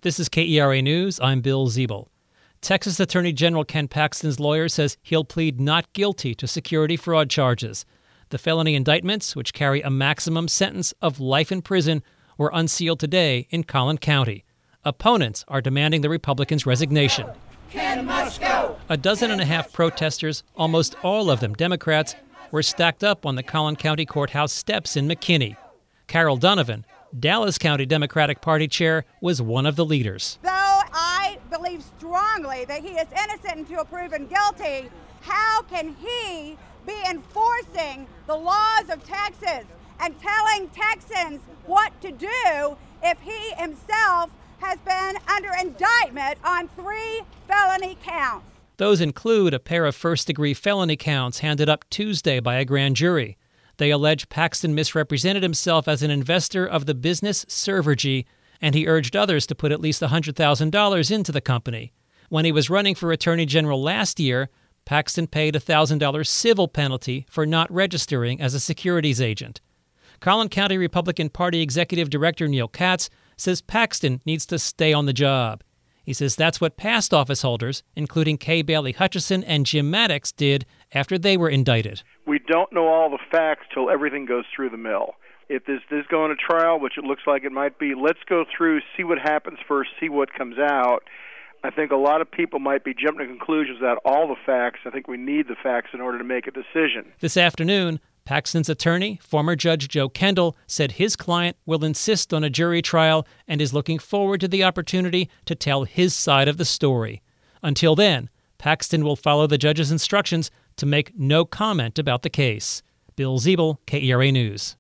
This is KERA News. I'm Bill Ziebel. Texas Attorney General Ken Paxton's lawyer says he'll plead not guilty to security fraud charges. The felony indictments, which carry a maximum sentence of life in prison, were unsealed today in Collin County. Opponents are demanding the Republicans' resignation. Ken must go! 12.5 protesters, almost all of them Democrats, were stacked up on the Collin County Courthouse steps in McKinney. Carol Donovan, Dallas County Democratic Party chair, was one of the leaders. Though I believe strongly that he is innocent until proven guilty, how can he be enforcing the laws of Texas and telling Texans what to do if he himself has been under indictment on 3 felony counts? Those include a pair of first-degree felony counts handed up Tuesday by a grand jury. They allege Paxton misrepresented himself as an investor of the business Servergy, and he urged others to put at least $100,000 into the company. When he was running for Attorney General last year, Paxton paid a $1,000 civil penalty for not registering as a securities agent. Collin County Republican Party Executive Director Neil Katz says Paxton needs to stay on the job. He says that's what past office holders, including Kay Bailey Hutchison and Jim Maddox, did after they were indicted. We don't know all the facts till everything goes through the mill. If this is going to trial, which it looks like it might be, let's go through, see what happens first, see what comes out. I think a lot of people might be jumping to conclusions without all the facts. I think we need the facts in order to make a decision. This afternoon, Paxton's attorney, former Judge Joe Kendall, said his client will insist on a jury trial and is looking forward to the opportunity to tell his side of the story. Until then, Paxton will follow the judge's instructions to make no comment about the case. Bill Ziebel, KERA News.